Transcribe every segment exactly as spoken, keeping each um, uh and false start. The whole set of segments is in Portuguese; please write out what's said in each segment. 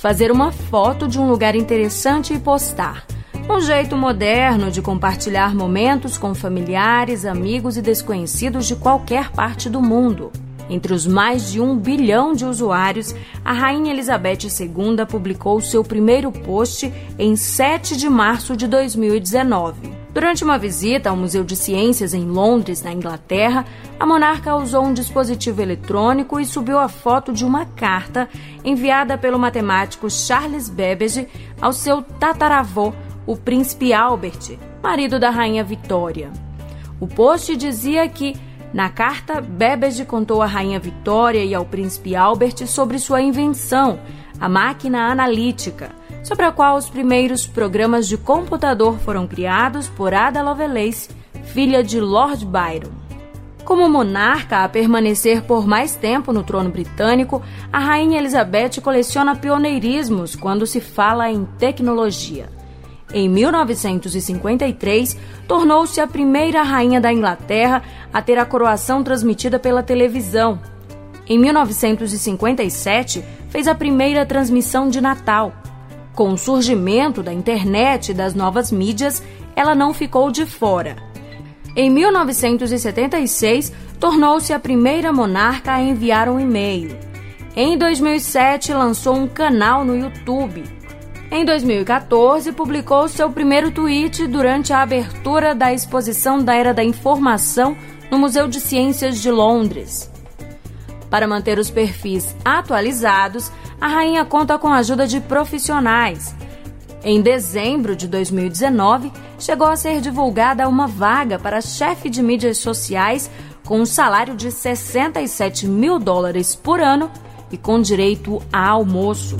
fazer uma foto de um lugar interessante e postar. Um jeito moderno de compartilhar momentos com familiares, amigos e desconhecidos de qualquer parte do mundo. Entre os mais de um bilhão de usuários, a Rainha Elizabeth segunda publicou seu primeiro post em sete de março de dois mil e dezenove. Durante uma visita ao Museu de Ciências em Londres, na Inglaterra, a monarca usou um dispositivo eletrônico e subiu a foto de uma carta enviada pelo matemático Charles Babbage ao seu tataravô, o príncipe Albert, marido da Rainha Vitória. O post dizia que, na carta, Babbage contou à Rainha Vitória e ao príncipe Albert sobre sua invenção, a máquina analítica, sobre a qual os primeiros programas de computador foram criados por Ada Lovelace, filha de Lord Byron. Como monarca a permanecer por mais tempo no trono britânico, a Rainha Elizabeth coleciona pioneirismos quando se fala em tecnologia. Em mil novecentos e cinquenta e três, tornou-se a primeira rainha da Inglaterra a ter a coroação transmitida pela televisão. Em mil novecentos e cinquenta e sete, fez a primeira transmissão de Natal. Com o surgimento da internet e das novas mídias, ela não ficou de fora. Em mil novecentos e setenta e seis, tornou-se a primeira monarca a enviar um e-mail. Em dois mil e sete, lançou um canal no YouTube. Em dois mil e quatorze, publicou seu primeiro tweet durante a abertura da exposição da Era da Informação no Museu de Ciências de Londres. Para manter os perfis atualizados, a rainha conta com a ajuda de profissionais. Em dezembro de dois mil e dezenove, chegou a ser divulgada uma vaga para chefe de mídias sociais com um salário de sessenta e sete mil dólares por ano e com direito a almoço.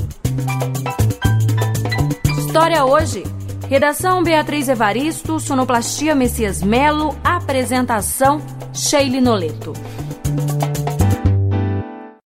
História hoje. Redação Beatriz Evaristo, sonoplastia Messias Melo, apresentação Sheili Noleto.